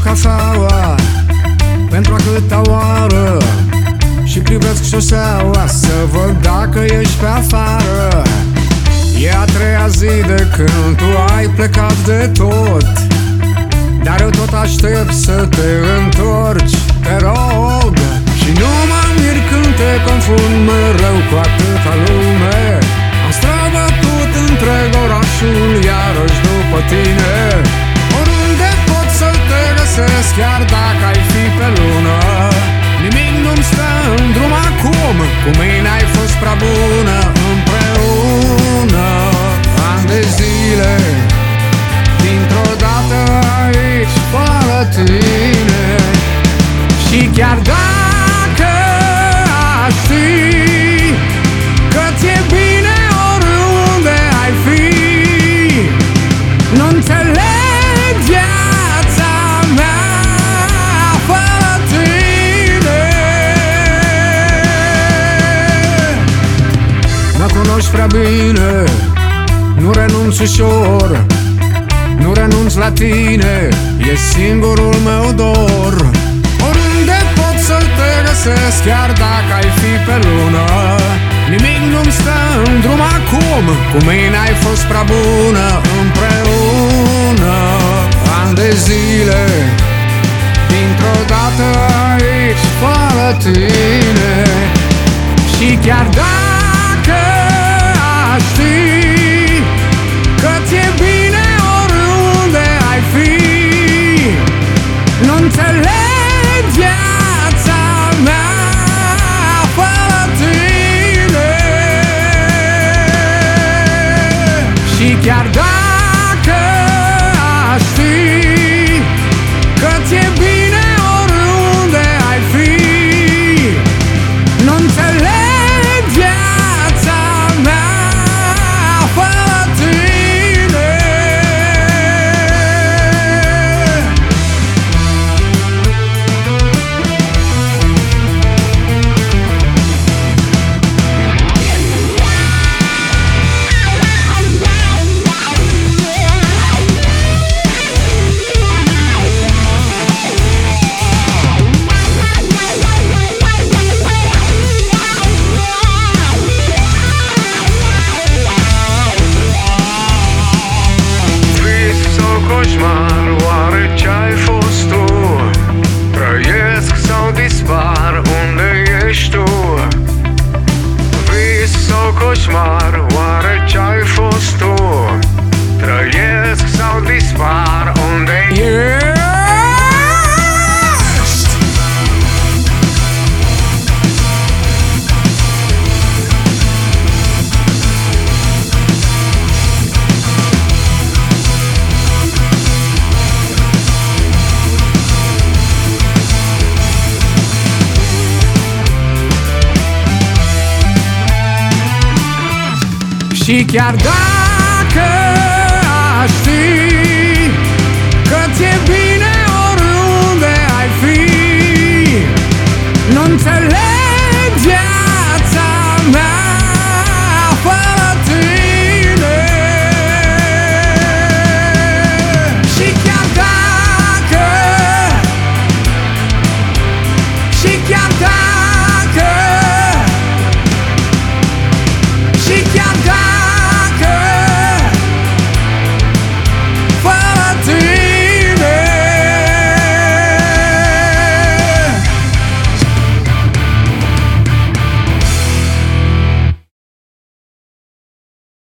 cafeaua pentru a câta oară și privesc șoseaua să văd dacă ești pe afară. E a treia zi de când tu ai plecat de tot, dar eu tot aștept să te întorci, te rog. Și nu mă mir când te confund mereu cu atâta lume. Am străbătut întreg orașul iarăși după tine. Oriunde pot să te găsesc, chiar dacă ai fi pe lună. Nimic nu-mi stă în drum acum, cu mine ai fost prea bună. Împreună ani de zile, dintr-o dată aici fără tine. Și chiar dacă aș ști că ți-e bine oriunde ai fi, nu înțeleg viața mea fără tine. Mă cunoști prea bine, nu renunț ușor, nu renunț la tine, e singurul meu dor. Oriunde pot să te găsesc, chiar dacă ai fi pe lună. Nimic nu-mi stă în drum acum, cu mine ai fost prea bună. Împreună ani de zile, dintr-o dată aici fără tine. Și chiar dacă aș ști că ți-e bine oriunde ai fi, nu înțeleg viața mea fără tine. Și chiar dacă aș ști că ți-e bine oriunde ai fi, nu înțeleg viața mea fără tine. Oare ce-ai fost tu? Trăiesc sau dispar? Unde ești tu? Vis sau coșmar? Oare ce-ai fost tu? Trăiesc sau dispar? Unde ești? Și chiar dacă